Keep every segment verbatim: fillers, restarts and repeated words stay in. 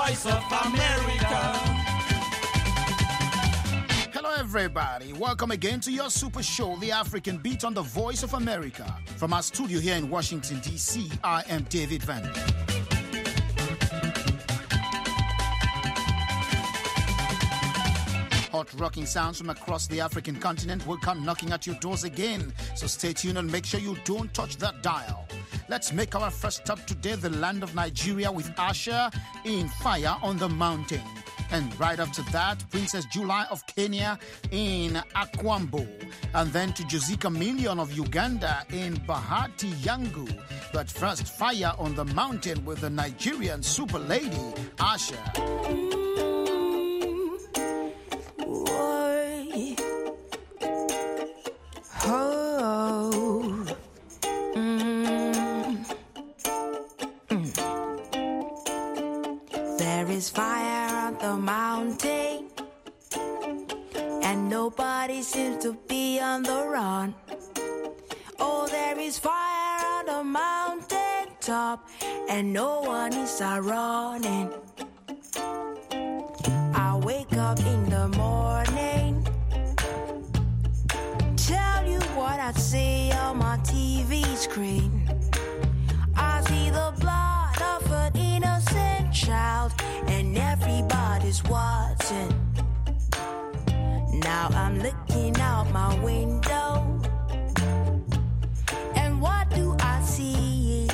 voice of America. Hello everybody, welcome again to your super show, The African Beat on the Voice of America. From our studio here in Washington, D C, I am David Van. Hot rocking sounds from across the African continent will come knocking at your doors again, so stay tuned and make sure you don't touch that dial. Let's make our first stop today, the land of Nigeria, with Asha in Fire on the Mountain. And right after that, Princess July of Kenya in Akwambo. And then to Josica Million of Uganda in Bahati Yangu. But first, Fire on the Mountain with the Nigerian super lady, Asha. There is fire on the mountain, and nobody seems to be on the run. Oh, there is fire on the mountain top, and no one is a running. I wake up in the morning, tell you what I see on my T V screen. I see the blood of an innocent child, and everybody's watching. Now I'm looking out my window, and what do I see?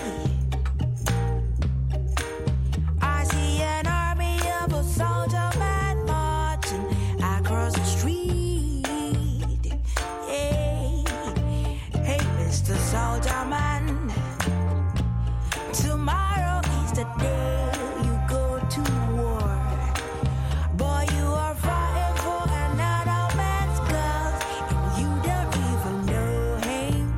I see an army of a soldier man marching across the street. Hey, hey, Mister Soldier Man, tomorrow is the day you go to war. Boy, you are fighting for another man's cause, and you don't even know him.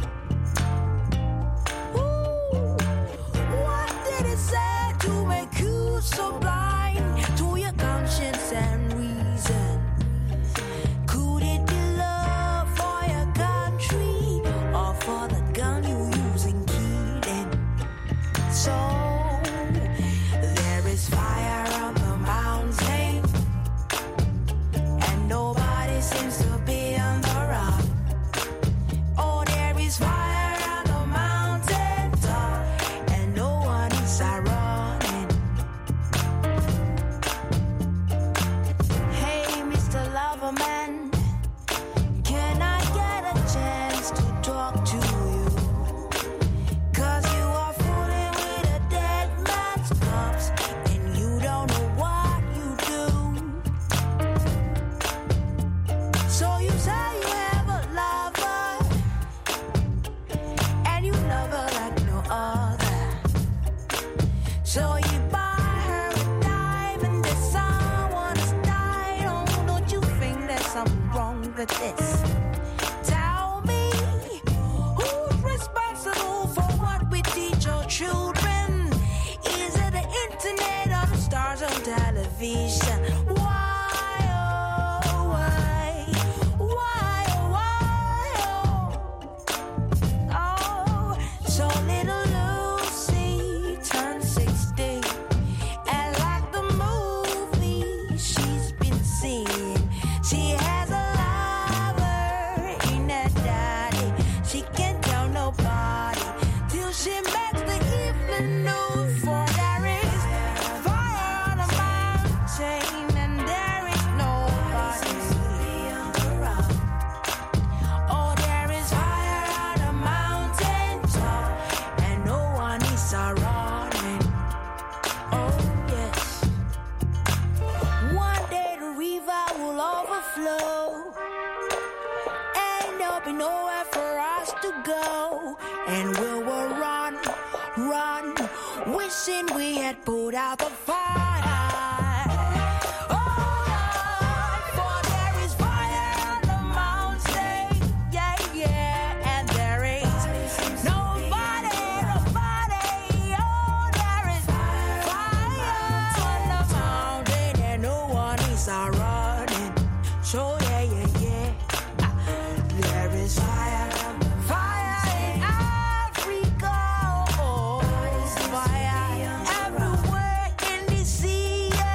Ooh, what did it say to make you so blind to your conscience and reason? Could it be love for your country, or for the gun you use in killing? So there is fire on the mountain, and nobody seems to be on the run. Oh, there is fire on the mountain top, and no one is a running. Hey, Mister Loverman, can I get a chance to talk to you? Cause you are fooling with a dead man's corpse, and you don't know what you do. So you say you have a lover, and you love her like no other. So you buy her a diamond that someone has died on. Don't you think there's something wrong with this? Tell me, who's responsible for what we teach our children? Is it the internet or the stars on television? Why, oh, why? Why, oh, why, oh? Oh, so little Lucy turned sixteen, and like the movie she's been seeing, she has a lover in her daddy. She can't tell nobody till she makes the evening news. For there is fire on the mountain, and there is nobody. Oh, there is fire on the mountain top, and no one is a running. Oh, yes. One day the river will overflow, and there'll be nowhere for us to go, and we will run, run, wishing we had put out the fire. Oh, Lord, for there is fire on the mountain, yeah, yeah, and there is nobody, nobody. Oh, there is fire on the mountain, and no one is a running. So yeah, yeah, yeah. There is fire, fire in Africa, oh, fire everywhere in the sea, yeah.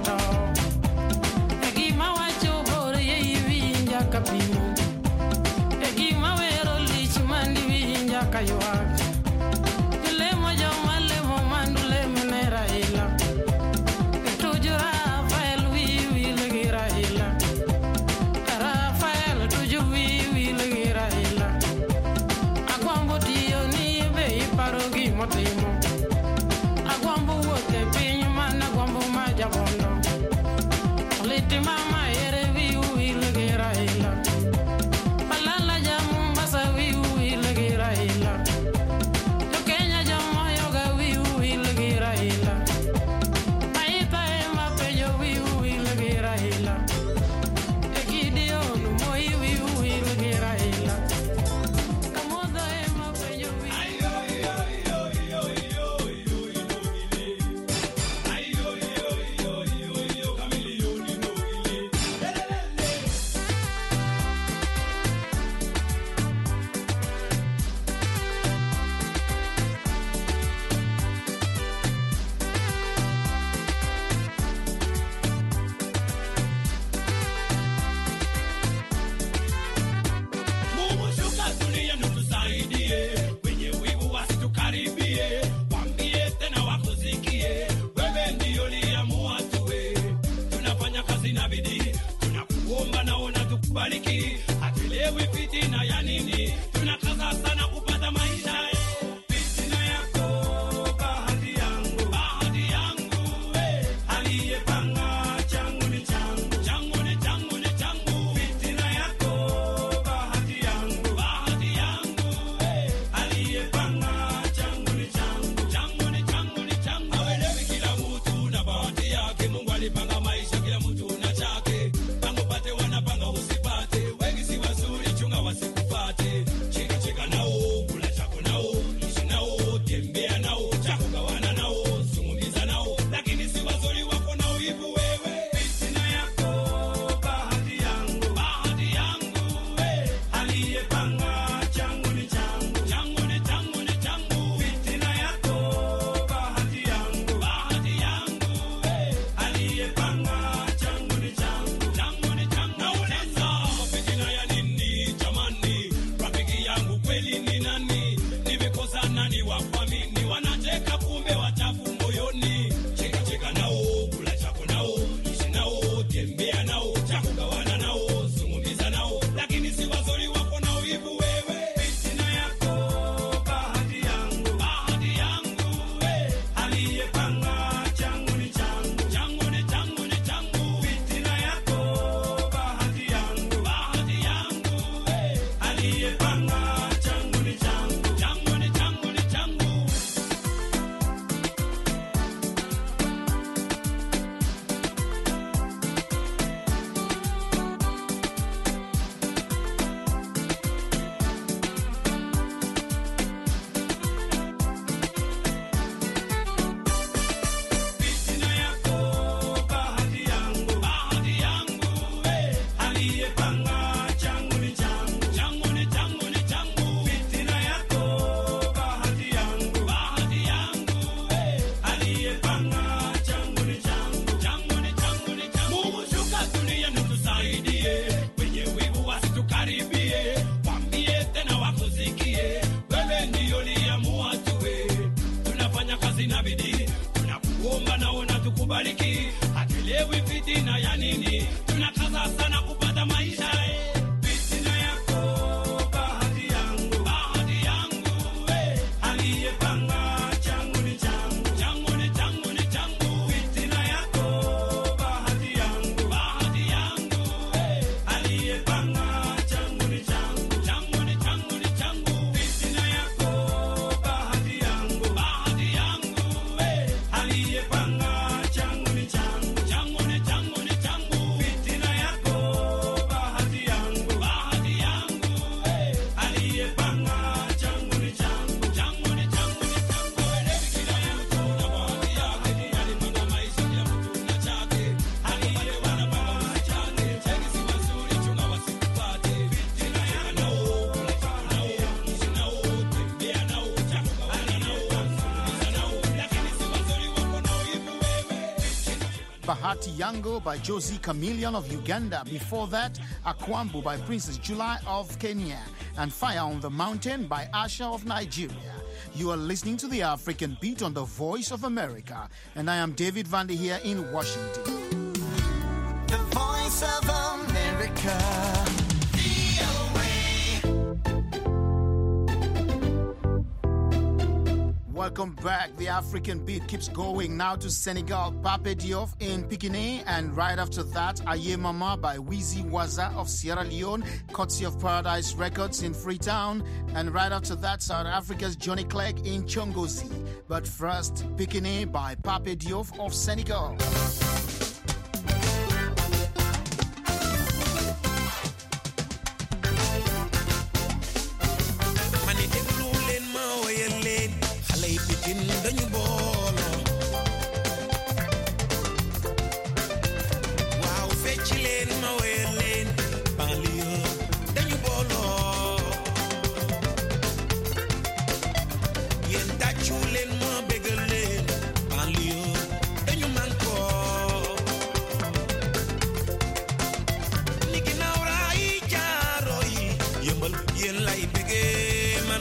to. Egi mawacho bore ye winja kapimo. Egi mawero lich mandi winja kayuak. Lemo joma lemo mandu lemo ne Raila. Tuju Rafael wi wi legi Raila. Rafael tuju wi wi legi Raila. Agwambo tiyo ni be iparogi motimo. Agwambo wote pinyu mana gwambo majabondo. Liti mama ere wi wi legi Raila. Palala jamu basa wi wi legi Raila. Kenya jamu yoga wi wi legi Raila. Aita ema pejo wi wi legi Raila. Ekidio no moi wi wi legi Raila. Kamoda ema pejo wi. Ayo yo yo yo yo yo yo ayo yo yo yo yo kamilioni no ile. Mungu shuka dunia nutusaidie, wenye wivu wasitukaribie, wambie tena wakusikie, wewe ndio uliamua tuwe, tunafanya kazi na bidii, tunakuomba na unatukubariki, hatuelewi fitina ya nini, tunakaza sana kupata maisha. Fitina yako bahati yangu, bahati yangu, aliyepanga changu ni changu, changu ni changu ni changu. Fitina yako bahati yangu, bahati yangu, aliyepanga changu ni changu, changu ni changu ni changu. Hawelewi kila mtu na bahati yake, Mungu alipanga maisha kila mtu na chake. Panga upate wanapanga usipate, wengi si wazuri chunga wasikupate. Cheka cheka nao, kula chako nao, ishi nao, tembea nao, chako gawana nao, zungumza nao, lakini si wazuri wako na uivu wewe. Fitina yako bahati yangu, bahati yangu, aliyepanga changu ni changu, changu ni changu ni changu. Fitina yako bahati yangu, bahati yangu, aliyepanga changu ni changu, changu ni changu. Nauliza fitina ya nini jamani? Rafiki yangu kweli ni nani? Nimekosa nani wa kuamini? Wanacheka kumbe wachafu moyoni. Cheka cheka nao, kula chako nao, ishi nao, tembea nao, chako gawana nao, zungumza nao, lakini si wazuri wako na uivu wewe. Fitina yako bahati yangu, bahati yangu, aliyepanga changu ni changu, changu ni changu ni changu. Fitina yako bahati yangu, bahati yangu, aliyepanga changu ni changu, changu ni changu ni changu. Fitina yako bahati yangu, bahati yangu, aliyepanga changu ni changu, changu ni changu ni changu. Fitina yako bahati yangu, bahati yangu, aliyepanga changu ni changu, changu ni changu ni changu. Mungu shuka dunia nutusaidie, wenye wivu wasitukaribie, wambie tena wakusikie, wewe ndio uliamua tuwe, tunafanya kazi na bidii, tunakuomba na unatukubariki, hatuelewi fitina ya nini, tunakaza sana kupata maisha. Fitina yako bahati yangu, bahati yangu, aliyepanga changu ni changu, changu ni changu ni changu. Fitina yako bahati yangu, bahati yangu, aliyepanga changu ni changu, changu ni changu ni changu. Fitina yako bahati yangu, bahati yangu, aliyepanga changu ni changu, changu ni changu ni changu. Fitina yako Bahati Yango by Josie Chameleon of Uganda. Before that, Akwambu by Princess July of Kenya. And Fire on the Mountain by Asha of Nigeria. You are listening to the African Beat on the Voice of America. And I am David Vandy here in Washington. The Voice of America. Welcome back. The African Beat keeps going now to Senegal. Pape Diouf in Pikine, and right after that, Aye Mama by Weezy Waza of Sierra Leone, courtesy of Paradise Records in Freetown, and right after that, South Africa's Johnny Clegg in Chongozi. But first, Pikine by Pape Diouf of Senegal. dañu booloo waaw fecc leen ma wéyal leen banlieue dañu booloo yéen tàccu leen ma bégal leen banlieue dañu mànkoo ni ginnaaw raay jaaro yi yëmbal yéen lay bégee man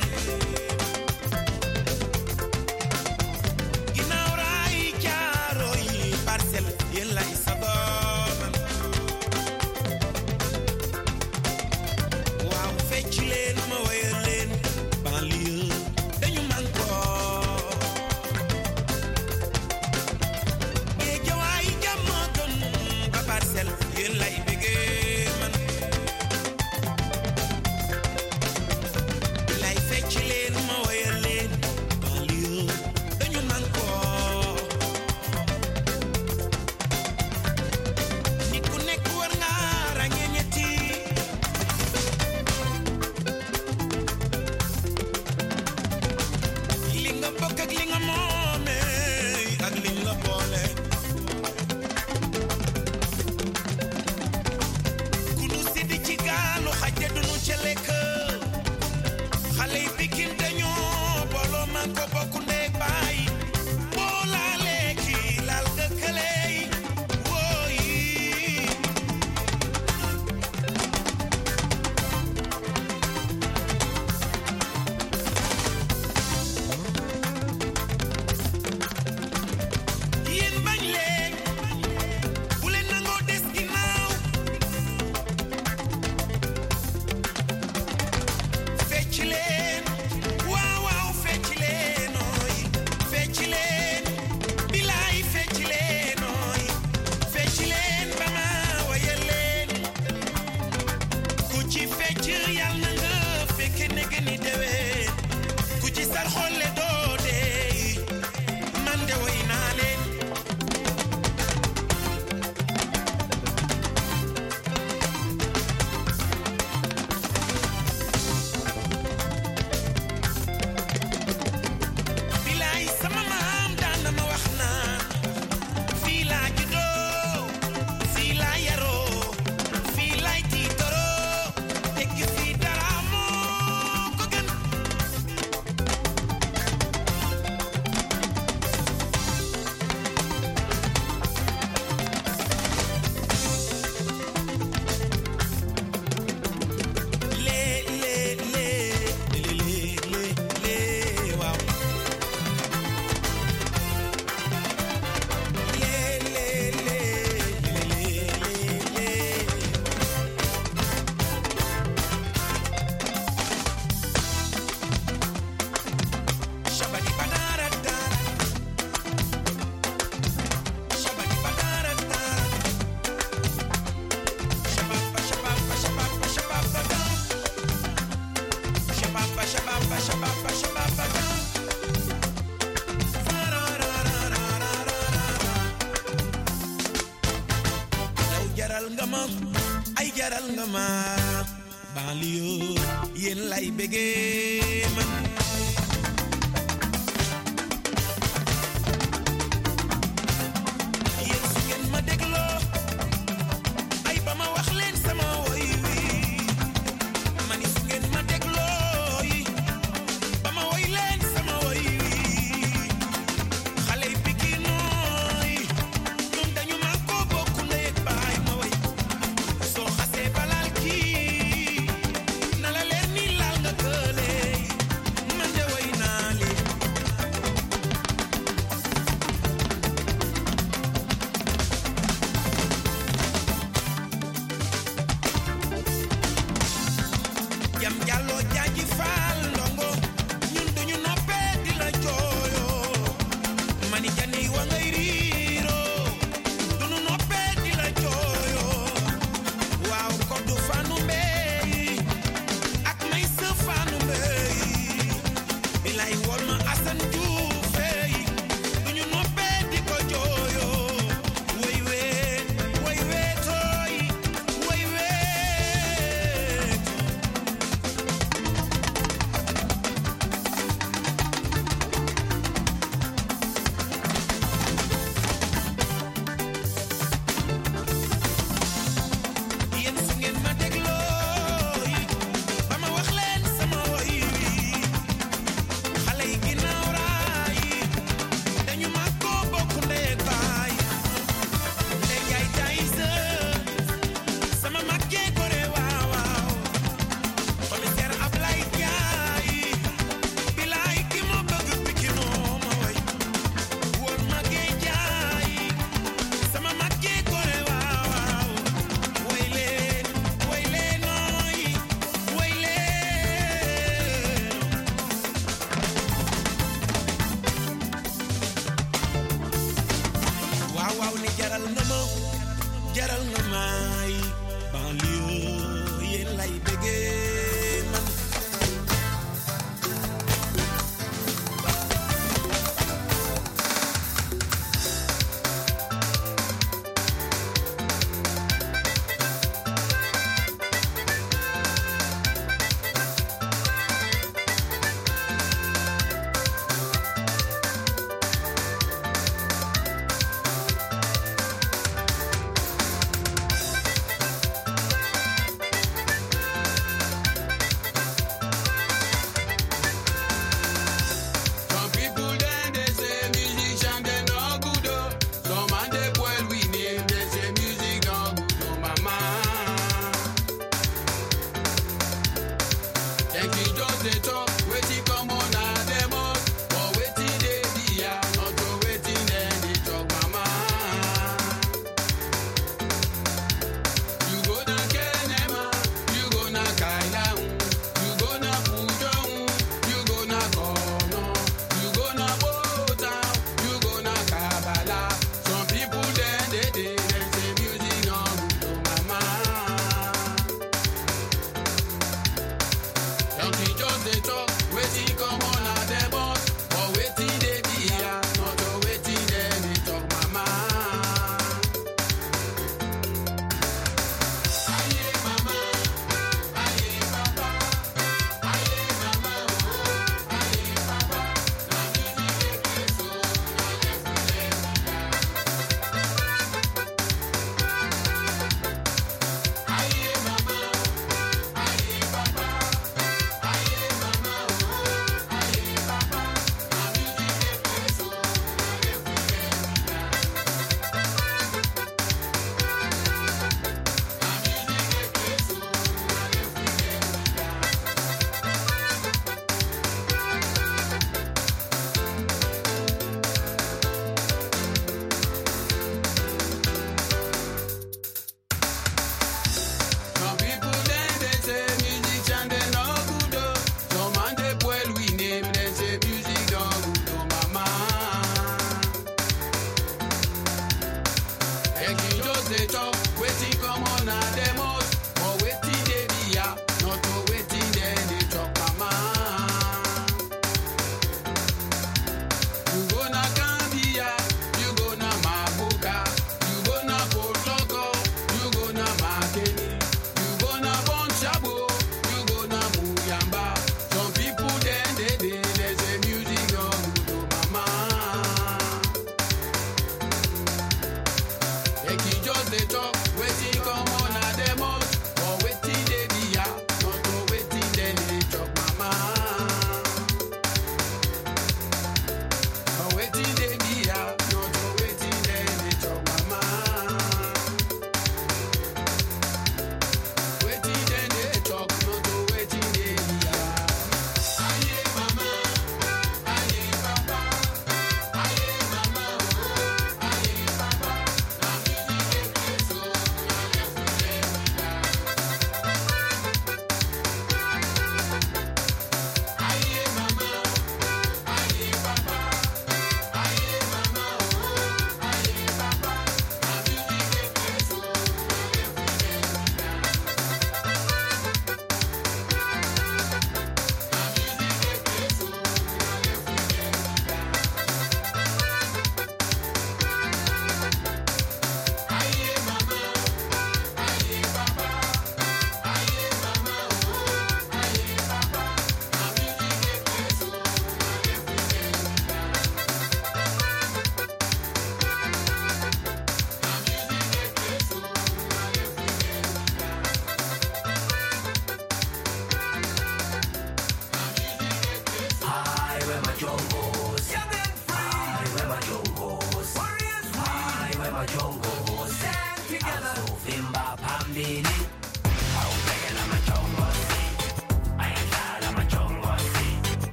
ay jaral nga ma banlieue yéen lay bégee man yéen su ngeen ma dégloo ay ba ma wax leen sama woy wi man su ngeen ma dégloo yi ba ma woy leen sama woy wi xale yi Pikine yi ñoom dañu ma ko jaral nga may banlieue yéen lay bëggee man.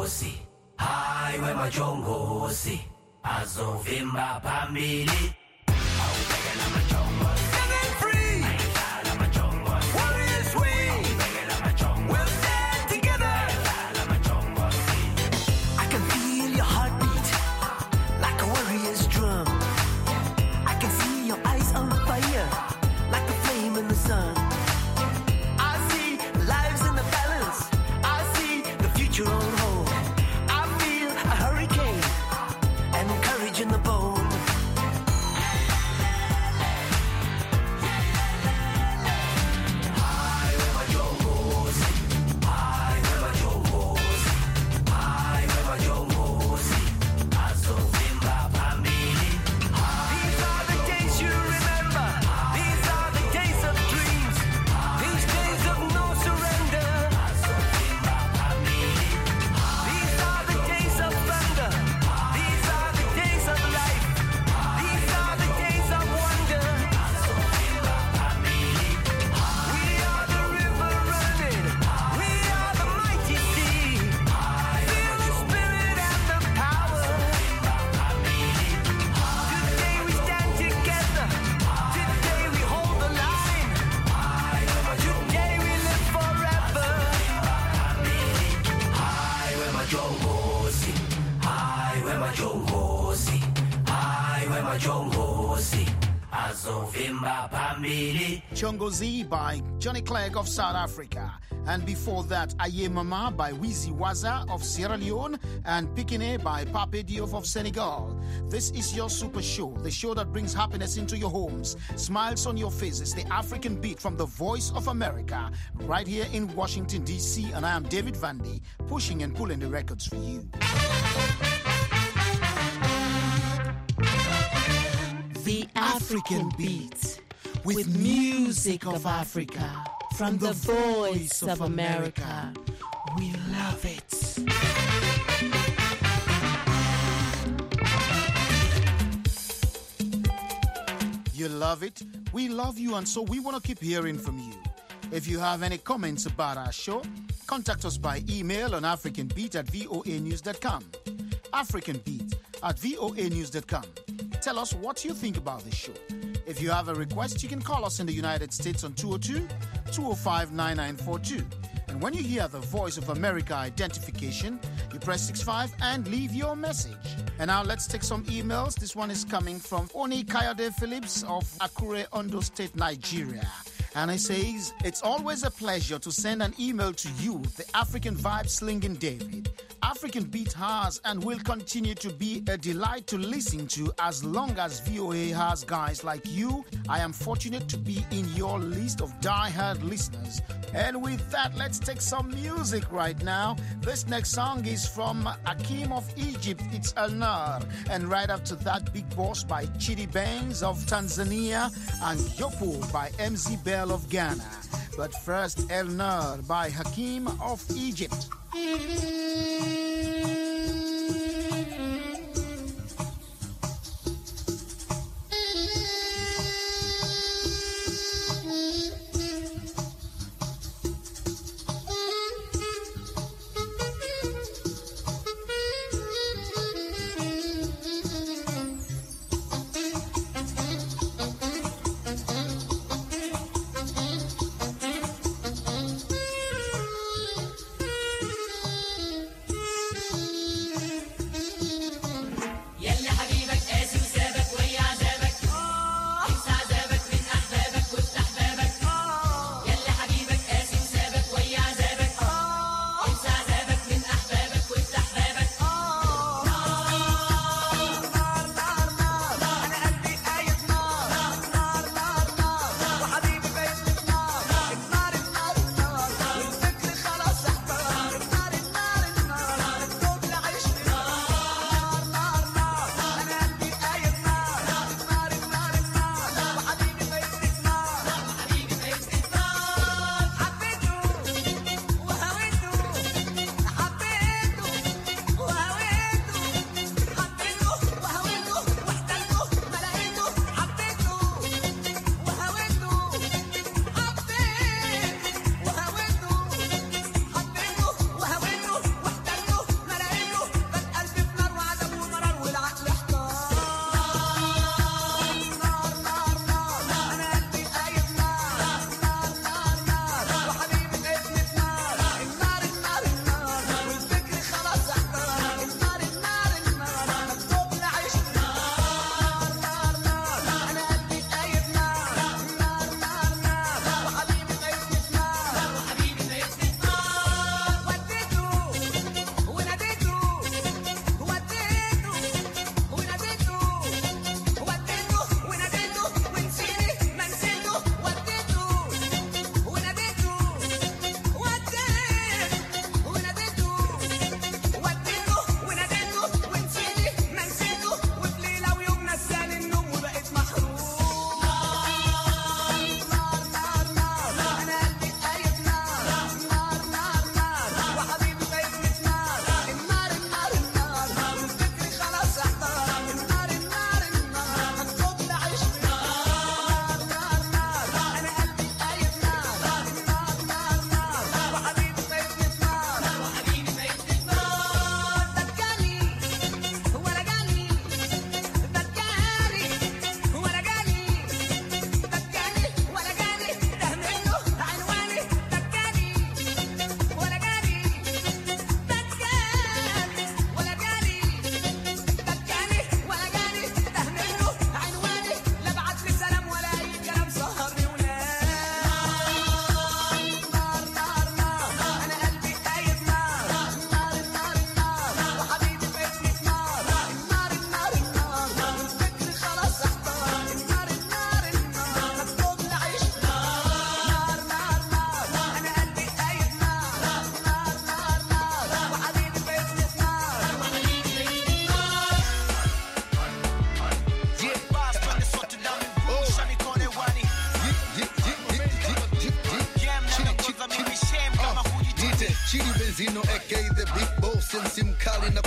majongosi haiwe majongosi azovimba pambili aubekela majongosi Singing free, ala majongosi warriors we, aubekela majongosi we'll stand together. ala majongosi I can feel your heartbeat like a warrior's drum. I can see your eyes on fire like a flame in the sun. I see lives in the balance. I see the future on hold. I feel a hurricane and courage in the bone. haiwe majongosi haiwe majongosi haiwe majongosi azovimba pambili These are the days you remember. These are the days of dreams. These days of no surrender. azovimba pambili These are the days of thunder. These are the days of life. These are the days of wonder. azovimba pambili We are the river running. We are the mighty sea. Feel the spirit and the power. Today we stand together. Today we hold the line. Today we live forever. haiwe majongosi haiwe majongosi haiwe majongosi azovimba pambili Chongo Z by Johnny Clegg of South Africa. And before that, Aye Mama by Wizi Waza of Sierra Leone and Pikine by Pape Diouf of Senegal. This is your super show, the show that brings happiness into your homes, smiles on your faces, the African beat from the Voice of America, right here in Washington, D C. And I am David Vandy, pushing and pulling the records for you. The African beat with music of Africa from the Voice of America. We love it. You love it, we love you, and so we want to keep hearing from you. If you have any comments about our show, contact us by email on africanbeat at voa news dot com. africanbeat at voa news dot com. Tell us what you think about the show. If you have a request, you can call us in the United States on two oh two, two oh five, nine nine four two. And when you hear the Voice of America identification, you press six five and leave your message. And now let's take some emails. This one is coming from Oni Kayode Phillips of Akure, Ondo State, Nigeria. And he says, it's always a pleasure to send an email to you, the African vibe slinging David. African Beat has and will continue to be a delight to listen to as long as V O A has guys like you. I am fortunate to be in your list of die-hard listeners. And with that, let's take some music right now. This next song is from Akim of Egypt, it's Elnar. And right after that, Big Boss by Chidi Bangs of Tanzania and Yopo by M Z Bell of Ghana. But first, Elnar by Hakim of Egypt.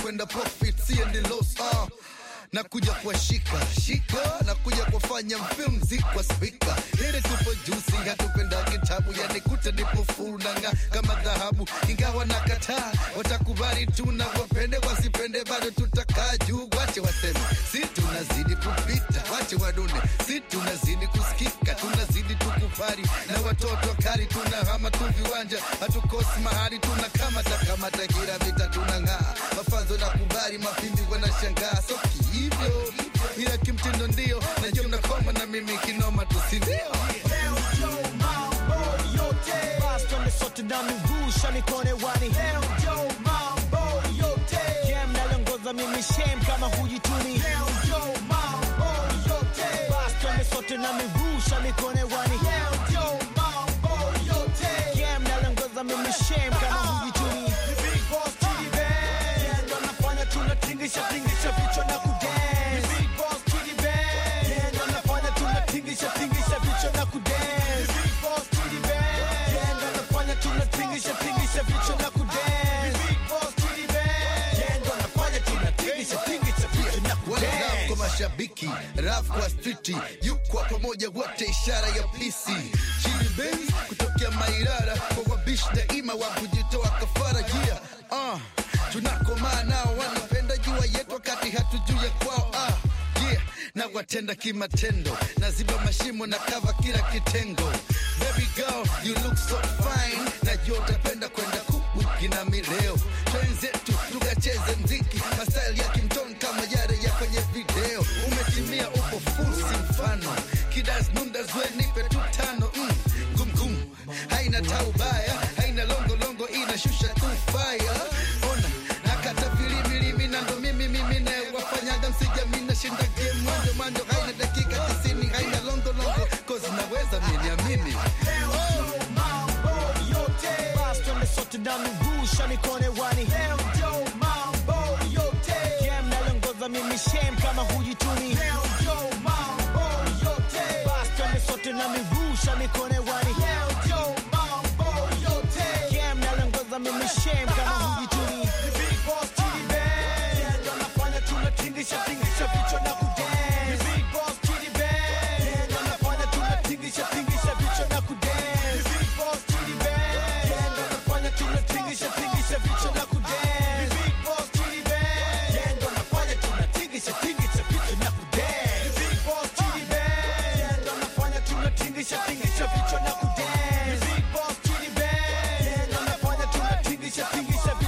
kwenda profit siendi loss. uh. Nakuja kwa shika shika, nakuja kufanya film zikwa speaker. Ile tupo juicy, hatupenda kitabu, yani kuta nipo full nanga kama dhahabu. Ingawa nakataa, watakubali tu na wapende wasipende, bado tutakaa juu. Wache waseme, si tunazidi kupita, wache wadune, si tunazidi kusikika, tunazidi tukupari. Na watoto kari tunahama tu viwanja, hatukosi mahali tunakamata kamata, kila vita tunang'aa. Mafanzo na kubali, mapimbi wanashangaa. So hivyo ila kimtindo ndio najua mnakoma na mimi kinoma tusindio. Leo Joe mambo yote basta nisote na migusha nikone wani. Leo Joe mambo yote game nalongoza mimi shame kama hujituni. Leo Joe mambo yote basta nisote na migusha nikone wani. Leo Joe mambo yote game nalongoza mimi shame kama hujituni. Big boss to the band ndo nafanya tunatingisha tingisha vichwa na kudance. Big boss to the band ndo nafanya tunatingisha tingisha vichwa na kudance. Big boss to the band ndo nafanya tunatingisha tingisha vichwa na kudance. Big boss to the band ndo nafanya tunatingisha tingisha vichwa na kudance. Kwa mashabiki rap kwa street yuko pamoja wote ishara ya P C. Chili Benz kutokea Mairara kwa wabish daima wa kujitoa kafara. Yeah uh tunakomaa nao wanapenda jua yetu wakati hatujui ya kwao. ah yeah na watenda kimatendo, naziba mashimo na kava kila kitengo. Baby girl you look so fine, najua utapenda kwenda kubuki na mileo. Twenzetu tukacheze mziki mastyle ya kimton kama yale ya kwenye video. Umetimia upo full si mfano, kidas nunda zwe nipe tutano. mm. Gum gum haina taubaya, haina longo longo, inashusha tu fire. Ona nakata filimilimi na ndo mimi mimi na wafanyaga msijamina shinda game mwendo mwendo. Haina dakika tisini, haina longo longo, cause naweza mini amini. Leo Joe mambo yote basta nisote na migusha nikone wani. Leo Joe mambo yote game nalongoza mimi shame kama hujituni. Leo Joe mambo yote basta nisote na migusha nikone wani. Leo Joe mambo yote game nalongoza mimi shame kama hujituni. Big boss to the band ndo nafanya tunatingisha tingisha vichwa na kudance. Big boss to the band ndo nafanya tunatingisha tingisha vichwa na kudance. Big boss to the band ndo nafanya tunatingisha tingisha vichwa na kudance. Big boss to the band ndo nafanya tunatingisha tingisha vichwa na kudance. Big boss to the band ndo nafanya tunatingisha tingisha vichwa na kudance. Big boss to the band ndo nafanya tunatingisha tingisha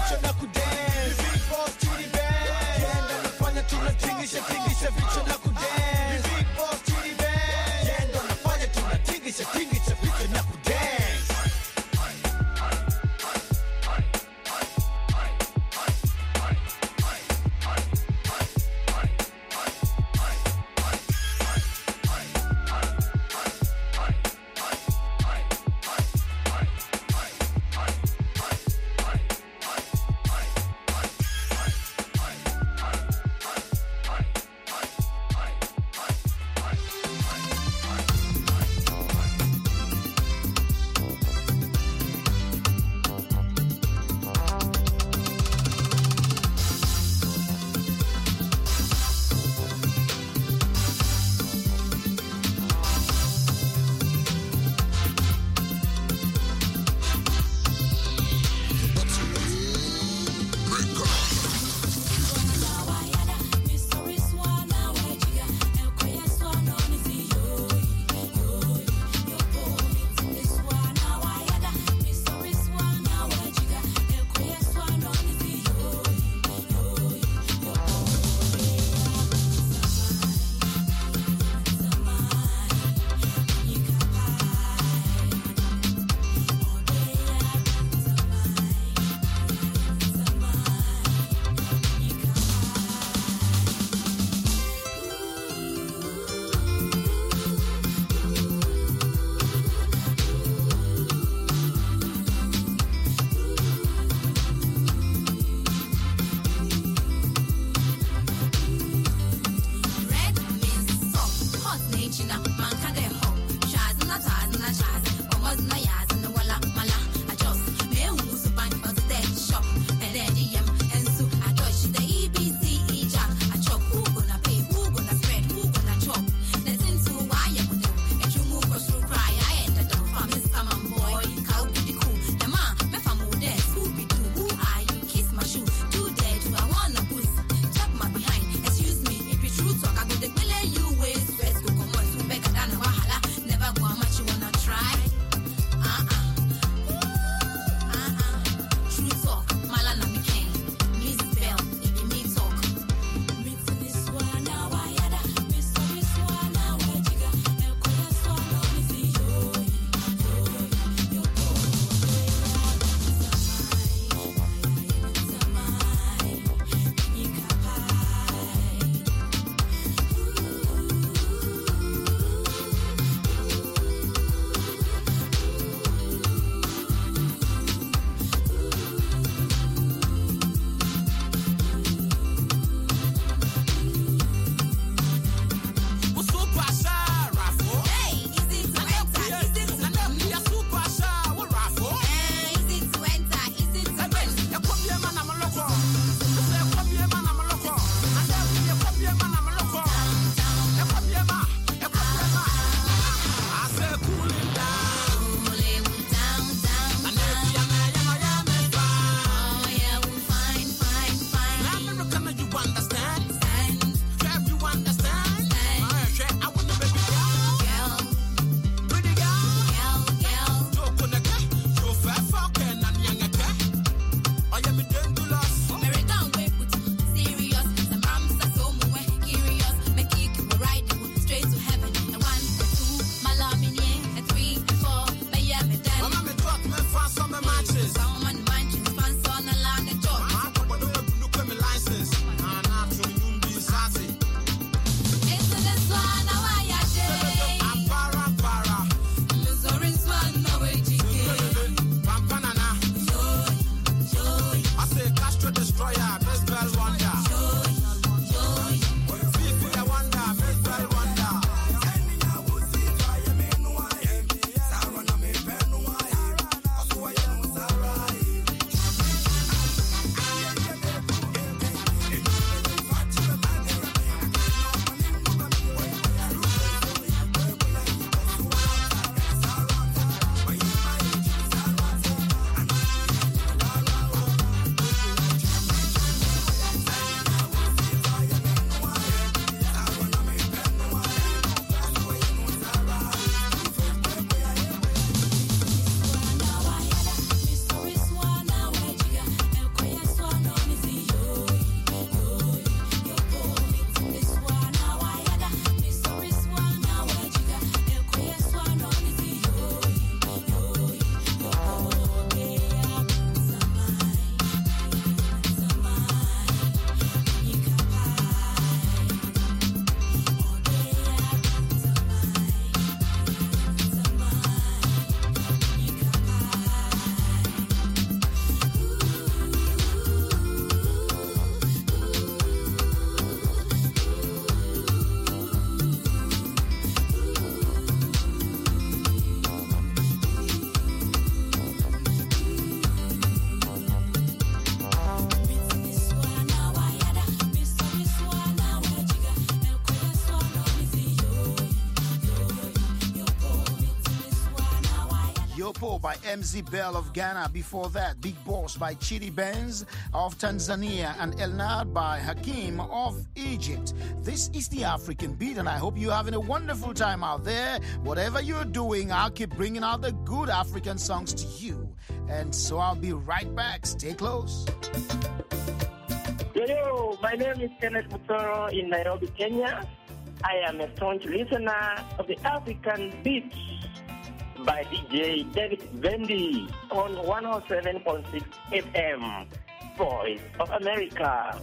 Popo by M Z Bell of Ghana. Before that, Big Boss by Chidi Benz of Tanzania and Elnad by Hakim of Egypt. This is the African Beat, and I hope you're having a wonderful time out there. Whatever you're doing, I'll keep bringing out the good African songs to you. And so I'll be right back. Stay close. Yo, yo, my name is Kenneth Mutoro in Nairobi, Kenya. I am a staunch listener of the African Beats by D J David Vendi on one oh seven point six F M, Voice of America.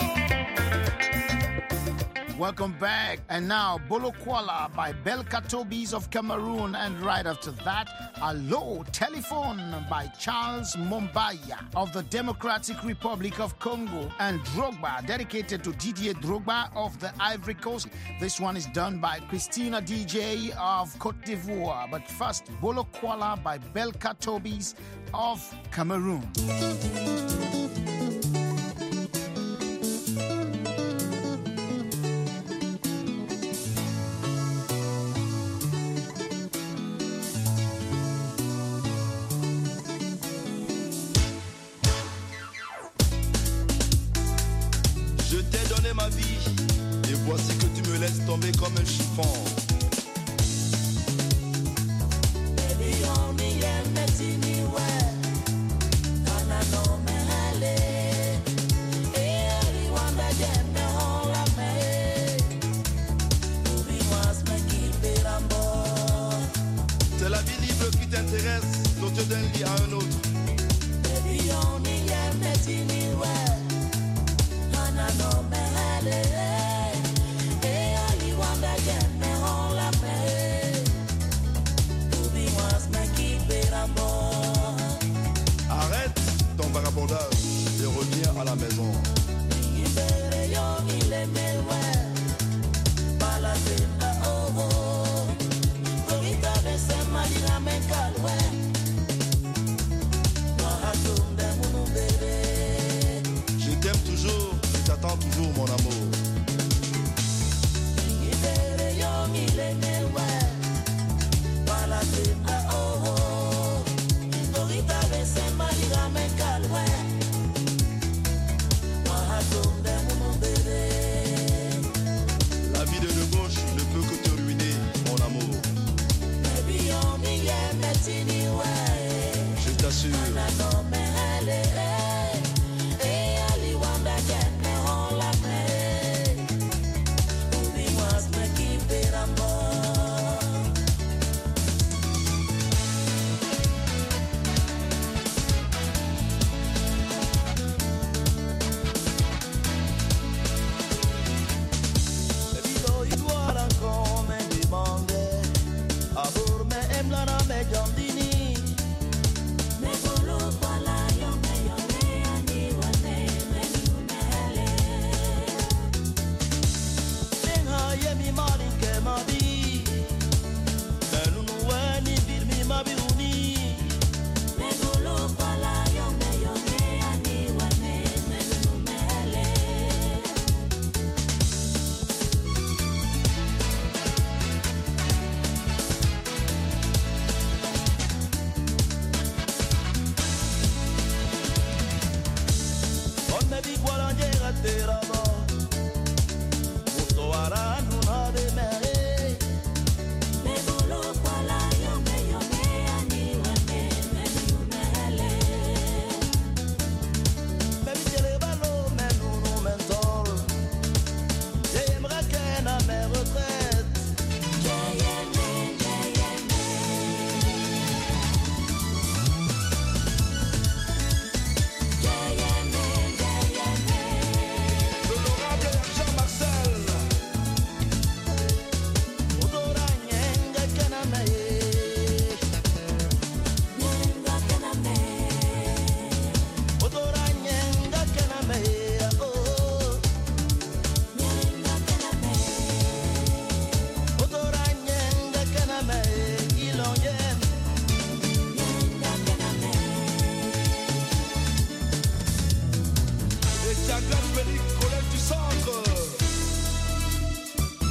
Welcome back. And now, Bolo Kuala by Belka Tobis of Cameroon. And right after that, Allo Telephone by Charles Mombaya of the Democratic Republic of Congo. And Drogba, dedicated to Didier Drogba of the Ivory Coast. This one is done by Christina D J of Côte d'Ivoire. But first, Bolo Kuala by Belka Tobis of Cameroon. Ma vie, et voici que tu me laisses tomber comme un chiffon. C'est la vie libre qui t'intéresse, sauter d'un lit à un autre. Arrête ton vagabondage et reviens à la maison. Je t'aime toujours, je t'attends toujours mon amour. La vie de gauche ne peut que te ruiner, mon amour. Je t'assure.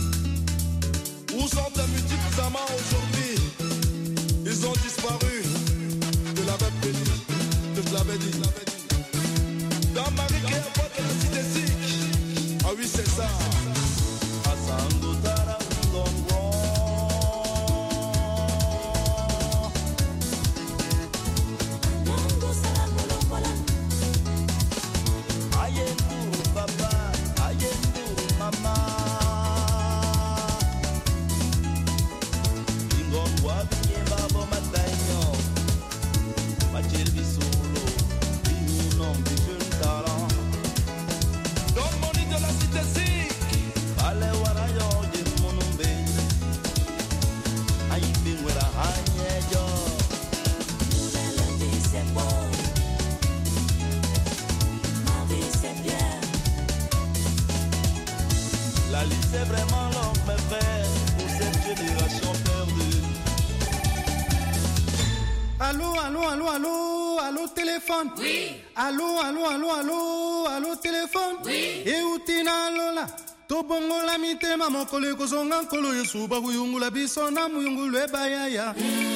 Où sont tes multiples amants aujourd'hui? Ils ont disparu. Louis César. Asando Tara Ndongo. Ayendu papa, ayendu mama. Ingongwa binyemba bo matanyo. Machel bisolo, binou bijun talent. Don Moni de la cité zik. Ale warayo de monumbe. Ayi bingwera hanyejo. Nouvelle vie c'est beau. Ma vie c'est bien. La liste est vraiment longue, mes frères, pour cette génération perdue. Allô, allô, allô, allô, allô, téléphone. Oui. Allô, allô, allô, allô, allô, téléphone. Oui. Et où tina lola? To bongo la mite mamo kole kozonga kolo yesu ba kuyungu la biso na muyungu le bayaya.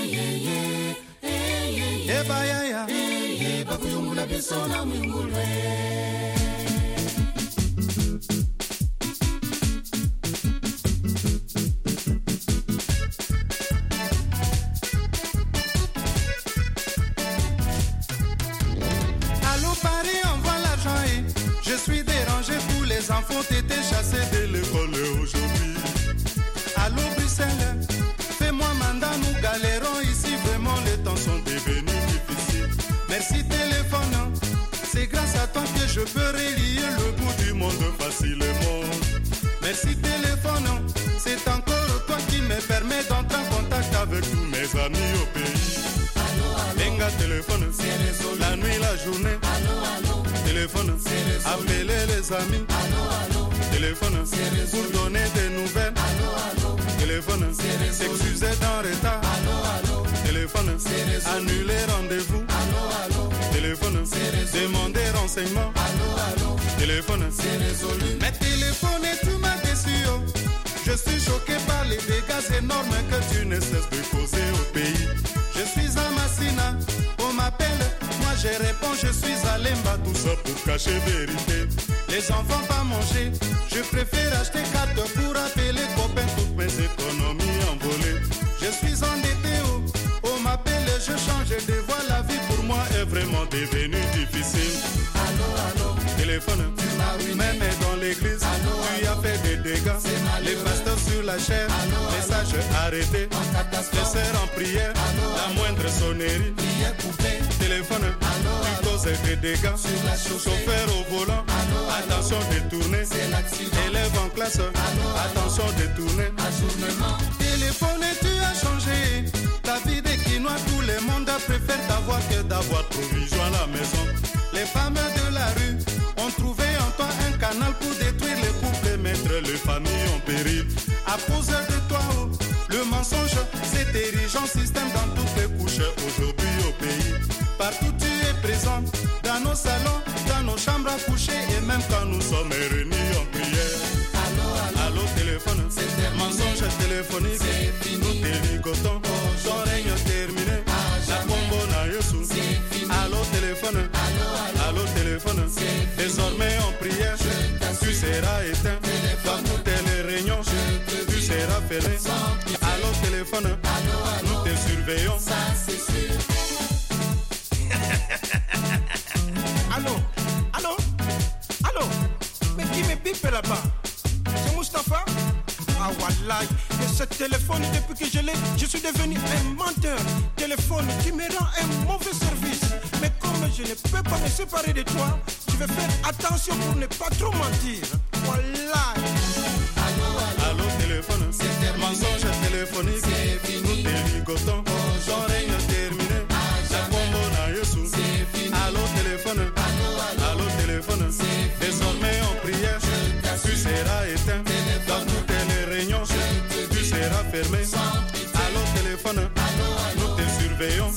E bayaya. E ba kuyungu la biso na muyungu le. Je suis dérangé, tous les enfants étaient chassés de l'école aujourd'hui. Allô Bruxelles, fais-moi mandat, nous galérons ici, vraiment les temps sont devenus difficiles. Merci téléphone, c'est grâce à toi que je peux relier le bout du monde facilement. Merci téléphone, c'est encore toi qui me permet d'entrer en contact avec tous mes amis au pays. Venga téléphone, la nuit, la journée. Téléphone, appelez les amis. Téléphone, pour donner des nouvelles. Téléphone, s'excuser d'un retard. Téléphone, annuler rendez-vous. Téléphone, demander renseignement. Téléphone, mais téléphone, tu m'as déçu. Je suis choqué par les dégâts énormes que tu ne cesses de causer au pays. Je suis à Massina, on m'appelle, moi je réponds, je suis à Lemba, tout ça pour cacher vérité. Les enfants pas manger, je préfère acheter carte pour appeler copains, toutes mes économies envolées. Je suis endetté, oh, on m'appelle, je change de voix, la vie pour moi est vraiment devenue difficile. Allô, allô, téléphone, tu m'as ruiné, même dans l'église, allô, tu as fait des dégâts, les pasteurs sur la chair, message arrêté, les sœurs en prière, allô, la moindre sonnerie, téléphone, allô, tu causes des dégâts, chauffeur au volant, allô, attention détourné, élève en classe, allô, attention détourné, téléphone, tu as changé, ta vie des Quinois, tout le monde préfère t'avoir que d'avoir provision à la maison. Les femmes de la rue ont trouvé en toi un canal pour détruire les couples et mettre les familles en péril. À cause de toi, oh, le mensonge s'est érigé en système dans toutes les couches aujourd'hui au pays. Partout tu es présent, dans nos salons, dans nos chambres à coucher et même quand nous sommes réunis en prière. Allô, allô, allô téléphone, c'est mensonge téléphonique, nous t'éligotons, ton règne terminé, la combo na Yesu. Allô téléphone, allô téléphone, désormais en prière, tu seras éteint, dans toutes les réunions, tu seras fermé. Allô téléphone, nous te surveillons. Allô, allô, allô, mais qui me pipe là-bas? C'est Mustapha? Ah wallah, et ce téléphone depuis que je l'ai, je suis devenu un menteur. Téléphone qui me rend un mauvais service. Mais comme je ne peux pas me séparer de toi, je vais faire attention pour ne pas trop mentir. Wallah. Allô, allô, allô téléphone, mensonge téléphonique, nous t'éligotons, ton règne terminé, la combo na Yesu. Allô téléphone, allô téléphone, désormais en prière, tu seras éteint, dans toutes les réunions, tu seras fermé. Allô téléphone, nous te surveillons.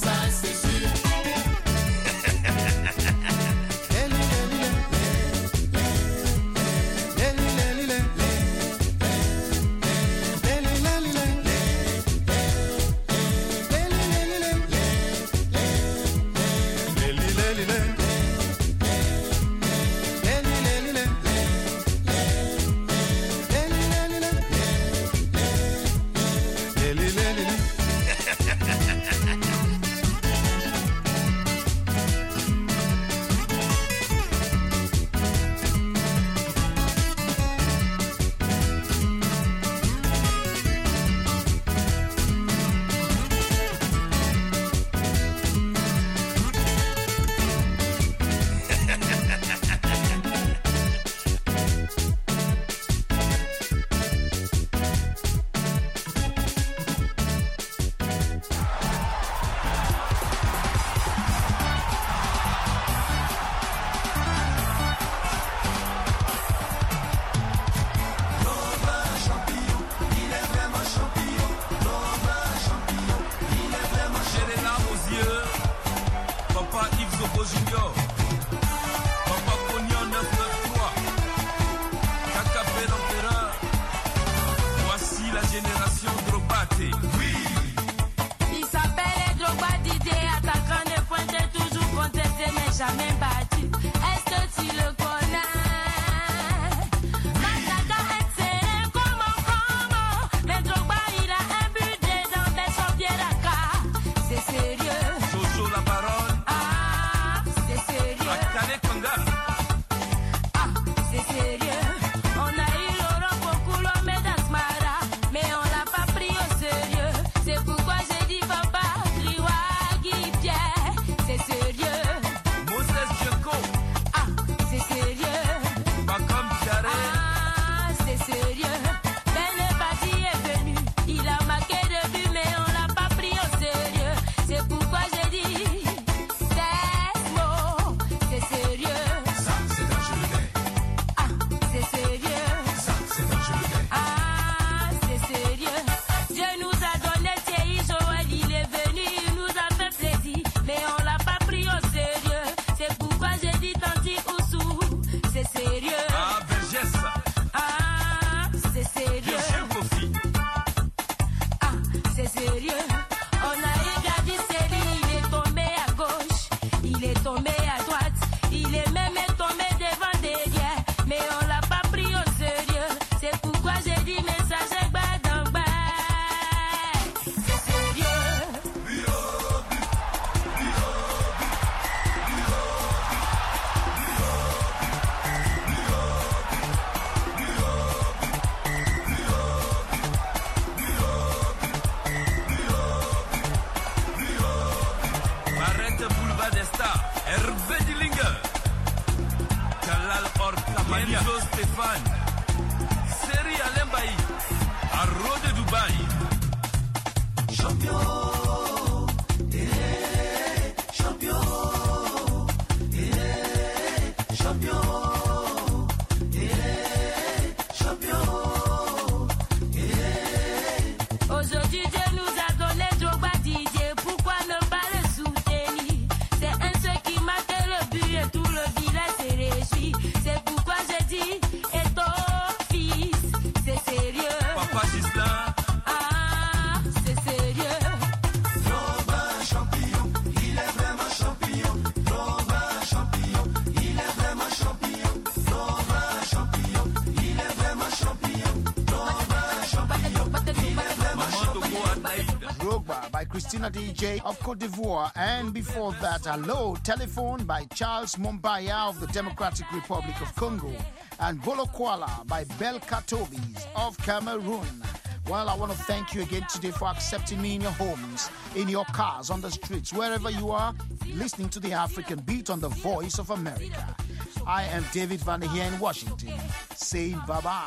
Christina D J of Cote d'Ivoire, and before that, Hello Telephone by Charles Mumbaya of the Democratic Republic of Congo, and Bolo Kuala by Bel Katobis of Cameroon. Well, I want to thank you again today for accepting me in your homes, in your cars, on the streets, wherever you are, listening to the African Beat on the Voice of America. I am David Van der here in Washington, saying bye-bye.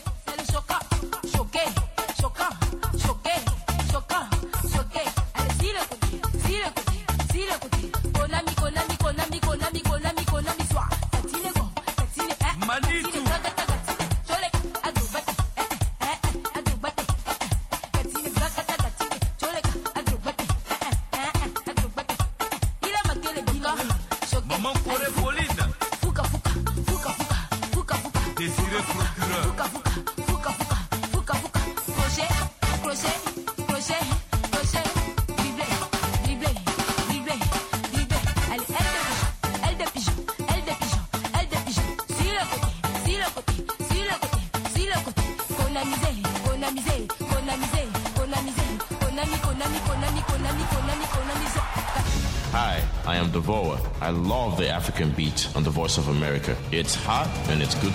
Hi, I am Devoa. I love the African Beat on the Voice of America. It's hot and it's good